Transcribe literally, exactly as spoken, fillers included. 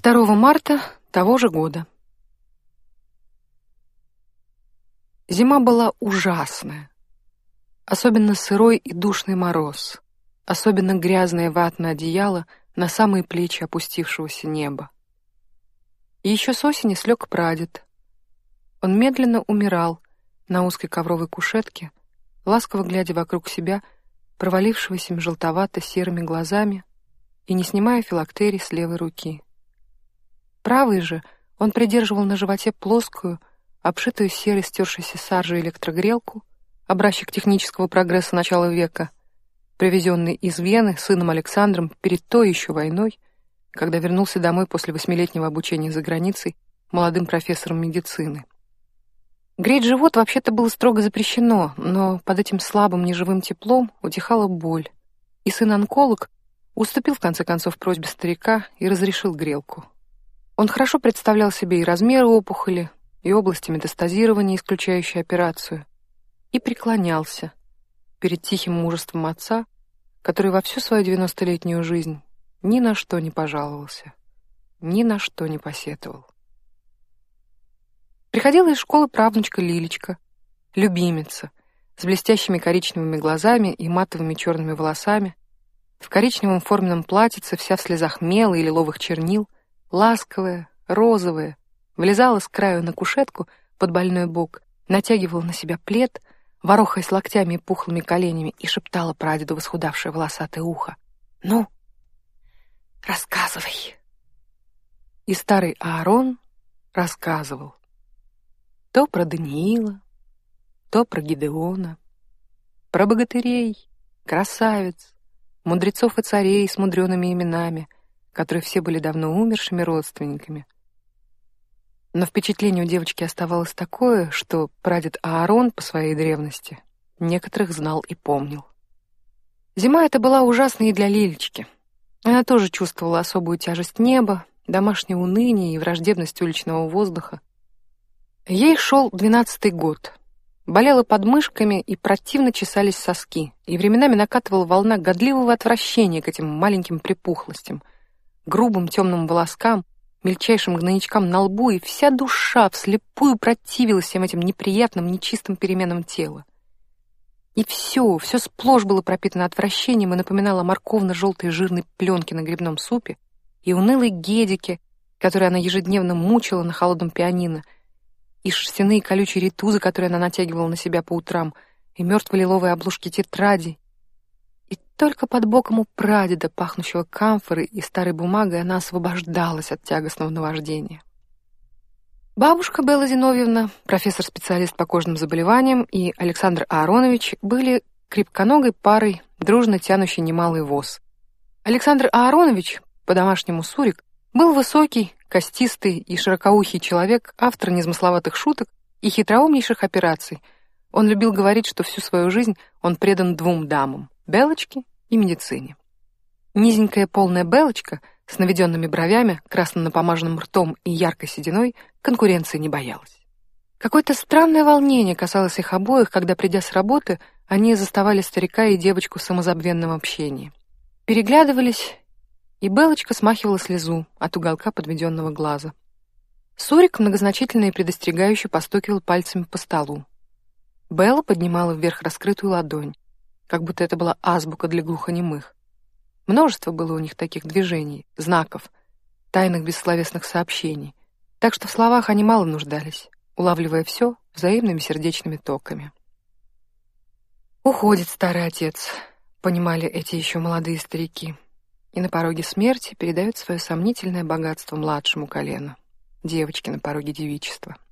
второго марта того же года. Зима была ужасная. Особенно сырой и душный мороз. Особенно грязное ватное одеяло на самые плечи опустившегося неба. И еще с осени слег прадед. Он медленно умирал на узкой ковровой кушетке, ласково глядя вокруг себя, провалившегося желтовато-серыми глазами и не снимая филактерий с левой руки. Правой же он придерживал на животе плоскую, обшитую серой стершейся саржей электрогрелку, образчик технического прогресса начала века, привезенный из Вены сыном Александром перед той еще войной, когда вернулся домой после восьмилетнего обучения за границей молодым профессором медицины. Греть живот вообще-то было строго запрещено, но под этим слабым неживым теплом утихала боль, и сын-онколог уступил в конце концов просьбе старика и разрешил грелку. Он хорошо представлял себе и размеры опухоли, и области метастазирования, исключающие операцию, и преклонялся перед тихим мужеством отца, который во всю свою девяностолетнюю жизнь ни на что не пожаловался, ни на что не посетовал. Приходила из школы правнучка Лилечка, любимица, с блестящими коричневыми глазами и матовыми черными волосами, в коричневом форменном платьице, вся в слезах мела и лиловых чернил, ласковая, розовая, влезала с краю на кушетку под больной бок, натягивала на себя плед, ворохаясь локтями и пухлыми коленями, и шептала прадеду восхудавшее волосатое ухо: «Ну, рассказывай». И старый Аарон рассказывал. То про Даниила, то про Гидеона, про богатырей, красавиц, мудрецов и царей с мудреными именами, которые все были давно умершими родственниками. Но впечатление у девочки оставалось такое, что прадед Аарон по своей древности некоторых знал и помнил. Зима эта была ужасной и для Лилечки. Она тоже чувствовала особую тяжесть неба, домашнее уныние и враждебность уличного воздуха. Ей шел двенадцатый год. Болела подмышками и противно чесались соски, и временами накатывала волна годливого отвращения к этим маленьким припухлостям, грубым темным волоскам, мельчайшим гнойничкам на лбу, и вся душа вслепую противилась всем этим неприятным, нечистым переменам тела. И все, все сплошь было пропитано отвращением и напоминало морковно-желтые жирные пленки на грибном супе, и унылые гедики, которые она ежедневно мучила на холодном пианино, и шерстяные колючие ритузы, которые она натягивала на себя по утрам, и мертво-лиловые обложки тетрадей. И только под боком у прадеда, пахнущего камфорой и старой бумагой, она освобождалась от тягостного наваждения. Бабушка Белла Зиновьевна, профессор-специалист по кожным заболеваниям, и Александр Ааронович были крепконогой парой, дружно тянущей немалый воз. Александр Ааронович, по-домашнему Сурик, был высокий, костистый и широкоухий человек, автор незамысловатых шуток и хитроумнейших операций. Он любил говорить, что всю свою жизнь он предан двум дамам — Белочке и медицине. Низенькая полная Белочка с наведенными бровями, красно напомаженным ртом и яркой сединой конкуренции не боялась. Какое-то странное волнение касалось их обоих, когда, придя с работы, они заставали старика и девочку в самозабвенном общении. Переглядывались, и Белочка смахивала слезу от уголка подведенного глаза. Сурик многозначительно и предостерегающе постукивал пальцами по столу. Белла поднимала вверх раскрытую ладонь, как будто это была азбука для глухонемых. Множество было у них таких движений, знаков, тайных бессловесных сообщений, так что в словах они мало нуждались, улавливая все взаимными сердечными токами. «Уходит старый отец», — понимали эти еще молодые старики, и на пороге смерти передает свое сомнительное богатство младшему колену, девочке на пороге девичества.